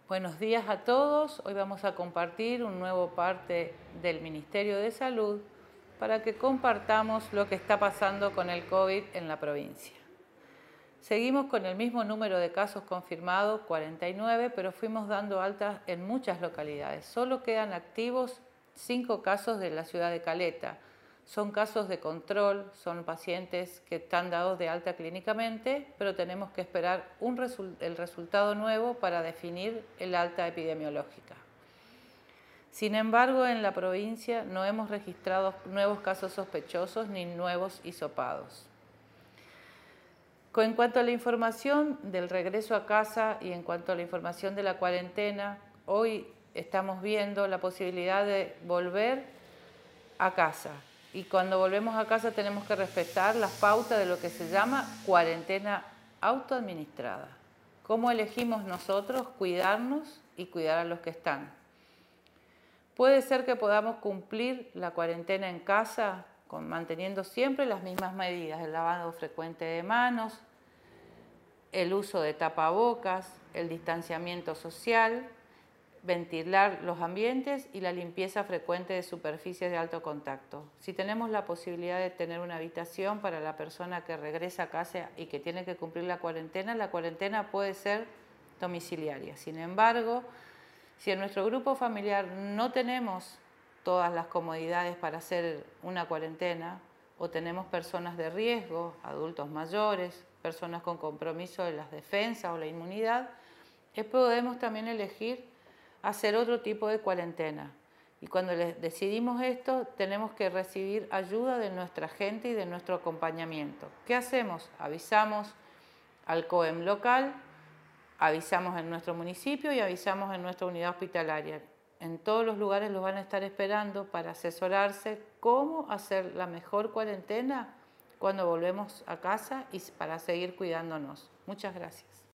Buenos días a todos. Hoy vamos a compartir un nuevo parte del Ministerio de Salud para que compartamos lo que está pasando con el COVID en la provincia. Seguimos con el mismo número de casos confirmados, 49, pero fuimos dando altas en muchas localidades. Solo quedan activos 5 casos de la ciudad de Caleta. Son casos de control, son pacientes que están dados de alta clínicamente, pero tenemos que esperar el resultado nuevo para definir el alta epidemiológica. Sin embargo, en la provincia no hemos registrado nuevos casos sospechosos ni nuevos hisopados. En cuanto a la información del regreso a casa y en cuanto a la información de la cuarentena, hoy estamos viendo la posibilidad de volver a casa. Y cuando volvemos a casa tenemos que respetar las pautas de lo que se llama cuarentena autoadministrada. ¿Cómo elegimos nosotros cuidarnos y cuidar a los que están? Puede ser que podamos cumplir la cuarentena en casa manteniendo siempre las mismas medidas, el lavado frecuente de manos, el uso de tapabocas, el distanciamiento social, ventilar los ambientes y la limpieza frecuente de superficies de alto contacto. Si tenemos la posibilidad de tener una habitación para la persona que regresa a casa y que tiene que cumplir la cuarentena puede ser domiciliaria. Sin embargo, si en nuestro grupo familiar no tenemos todas las comodidades para hacer una cuarentena o tenemos personas de riesgo, adultos mayores, personas con compromiso de las defensas o la inmunidad, podemos también elegir hacer otro tipo de cuarentena. Y cuando decidimos esto, tenemos que recibir ayuda de nuestra gente y de nuestro acompañamiento. ¿Qué hacemos? Avisamos al COEM local, avisamos en nuestro municipio y avisamos en nuestra unidad hospitalaria. En todos los lugares los van a estar esperando para asesorarse cómo hacer la mejor cuarentena cuando volvemos a casa y para seguir cuidándonos. Muchas gracias.